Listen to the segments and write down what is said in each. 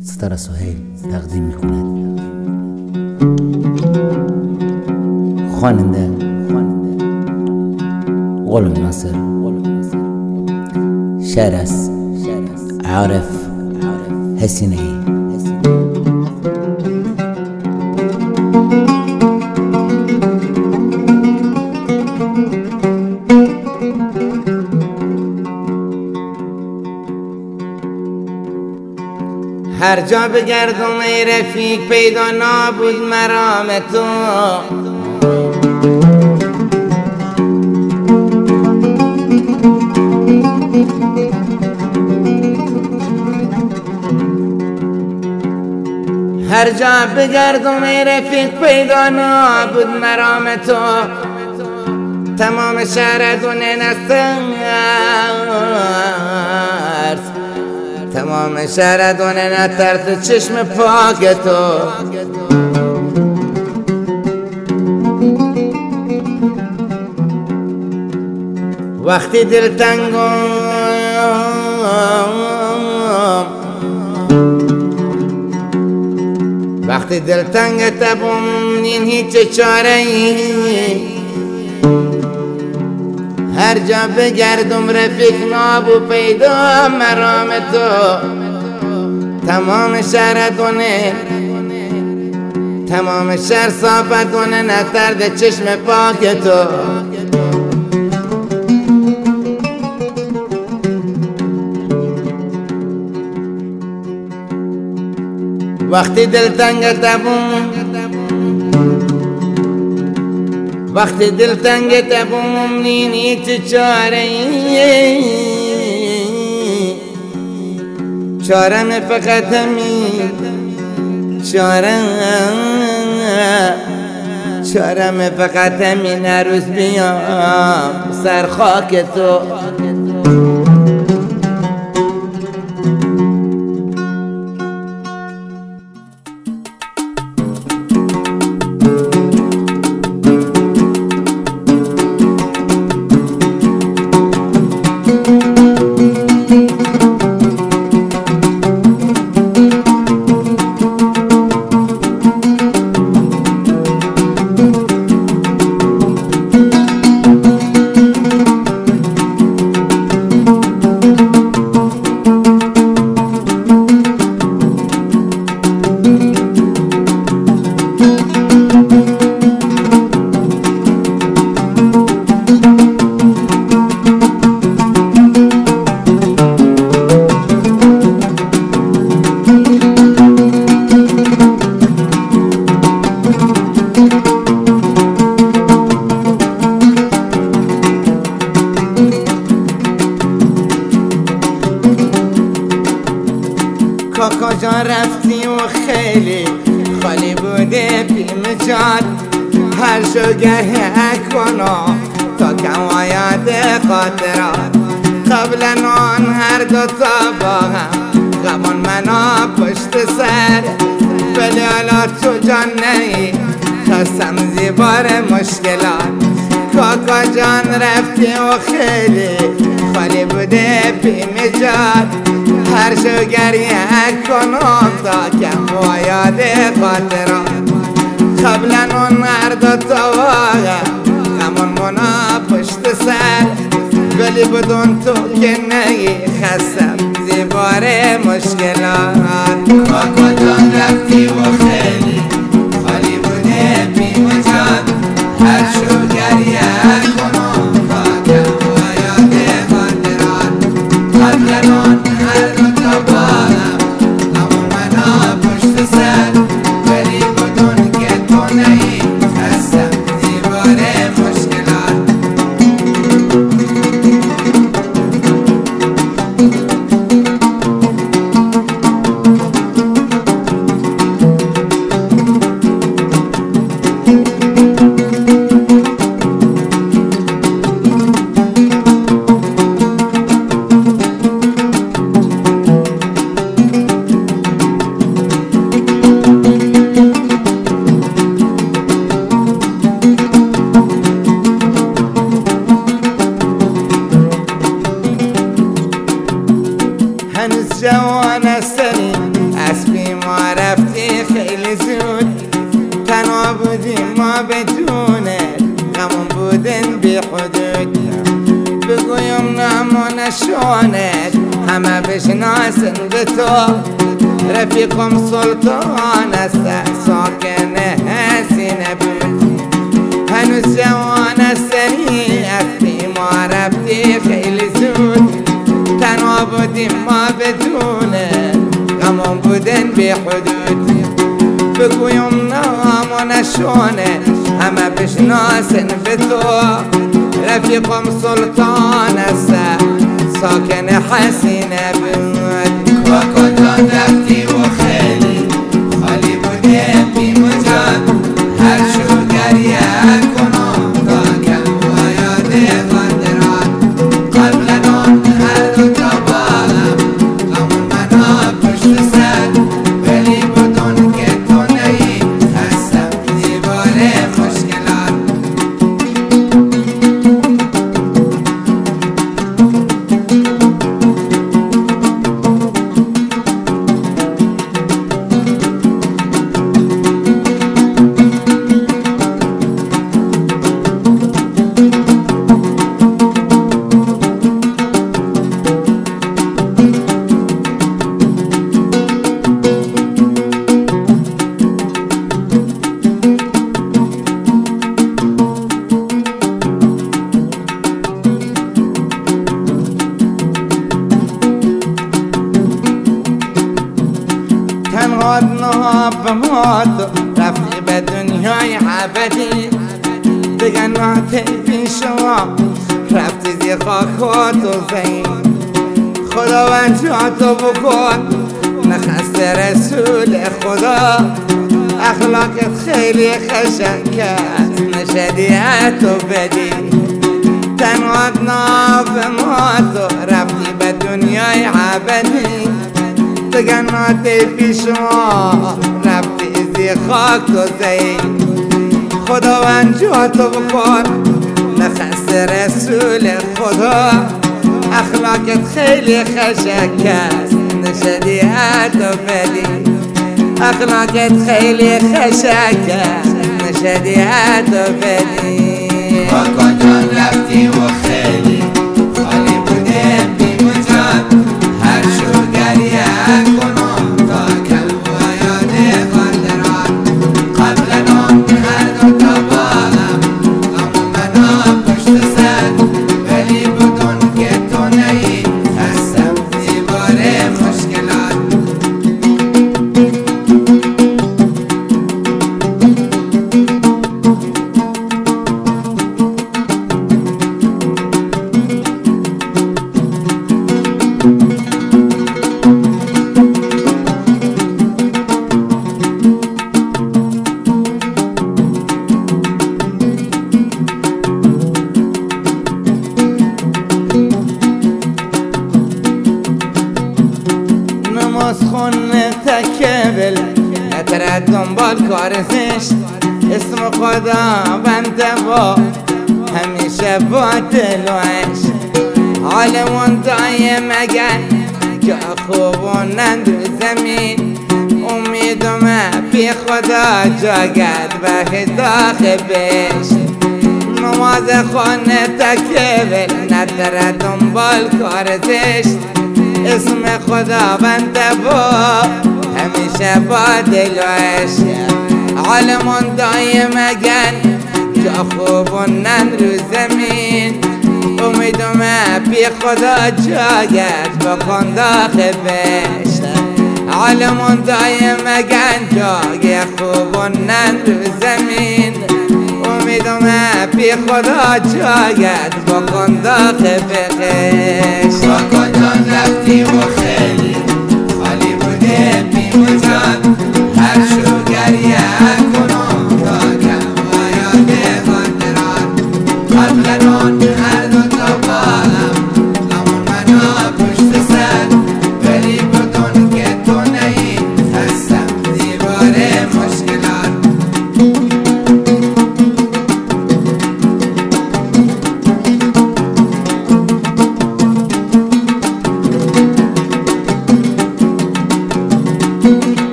ستاره سهیل تقدیم میکند. خواننده غلام ناصر، شعر از عارف حسینی. هر جا بگردم ای رفیق پیدا نبود مرام تو، هر جا بگردم ای رفیق پیدا نبود مرام تو. تمام شهر دونه نسترس، تمام شهر دونه نترس چشم پاک تو. وقتی دلتنگم وقتی دلتنگ تبم این هیچ چاره ای. هر جا بگردم رفیق نابو پیدا مرام تو. تمام شهر دونه، تمام شهر صافت دونه نترد چشم پاک تو. وقتی دلتنگ تبم، وقتی دلتنگ تبم نینی چه چاره ای. چارم فقط همین، چارم فقط همین هر روز بیام سر خاک تو. کاکا جان رفتی و خیلی خالی بوده پیم جان. هر شوگه کنم تا کم آید خاطرات. قبل آن هر دو تا با هم غمان منا پشت سر. ولی حالا تو جان نهی خستم زیبار مشکلات. کاکا جان رفتی و خیلی خالی بوده پیم جان. هر شو گریه کنم تا کم باید خاطرات. قبلا اون هر دو تا واقع غمان منا پشت سر. ولی بدون تو که نگی خستم زیبار مشکلات. کاکا جان رفتی و خیلی خالی بوده پیم جان. هر شو گریه کنم تا کم باید خاطرات. قبلا اون هر دو تا بارم غمان منا پشت سر. ولی بدون که تو نهی خستم زیبار مشکلات. حدود بگویم نام و نشانت همه بشناسن به تو رفیقم سلطان است ساکن حسینه بود هنوز جوان سری هستی ما رفتی خیلی زود تنها بودیم ما بدون غمون بودن بی حدود بگویم نام و نشانه همه بشناسن به تو رفیقم سلطان است ساکن حسینه بود کجا رفتی و خیلی خالی بوده بی مجاب هر شو گریه کنم تا کم و یاد خاطرات قبل آن هر دو تا بالم غمون منو پشت سر ولی بدون که تو نهی هستم دیوار خوشگلات بمات رفتی به دنیای عبدی دیگه ناطفی شما رفتی زی خاکات و زین خداوند جاتو بکن نخست رسول خدا اخلاقت خیلی خشک است نشدیت و بدی تنهات نابمات رفتی به دنیای عبدی دیگه ناطفی شما رفتی زی خاک و زین خداوند جاتو بکن نخست رسول خدا اخلاقت خیلی خشک است نشدیت و بدی اخلاقت خیلی خشک است نشدیت و بدی کجا رفتی و خیلی خالی بوده بی مجاب هر شو گریه کنم تا کم و یاد خاطرات قبل آن هر دو تا بالم غمون منو پشت سر ولی بدون که تو نهی هستم دیوار خوشگلات نماز خونه تکبل نترد دنبال کار زشت اسم خدا بنده با همیشه باطل و عشق عالمون دایم اگر جا خوبونند رو زمین امیدم بی خدا جاگرد و خداخ بشت نماز خونه تکبل نترد دنبال کار زشت اسم خدا بنده با همیشه با دل و عشق عالمون دایم اگر جا خوبونن رو زمین امیدم بی خدا جاگرد بکن داخل بشت عالمون دایم اگر جای خوبونن رو زمین امیدم بی خدا جاگرد بکن داخل بشت کجا رفتی و خیلی خالی بوده بی مجاب هر شو گریه کنم تا کم و یاد خاطرات قبل آن هر دو تا بالم غمون منو پشت سر ولی بدون که تو نهی هستم دیوار مشکلات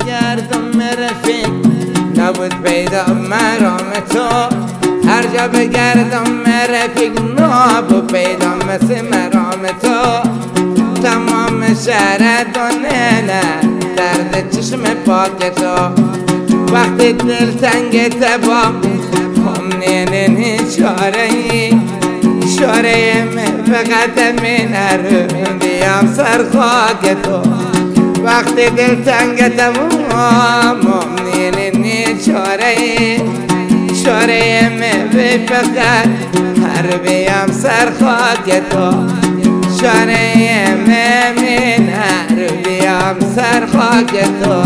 بگردم رفیق نبود پیدا مرام تو، هر جا بگردم رفیق نبود پیدا مثل مرام تو. تمام شهر دونه درد چشم پاک تو، وقتی دل تنگ تبام هم نینی شاره من فقط من رو بیام سر خاک تو. وقتی دل تنگ تبام هم نینی شاره من فقط هر بیام سر خاک تو. شاره من هر بیام سر خاک تو.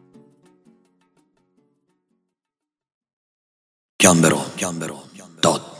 Gambero.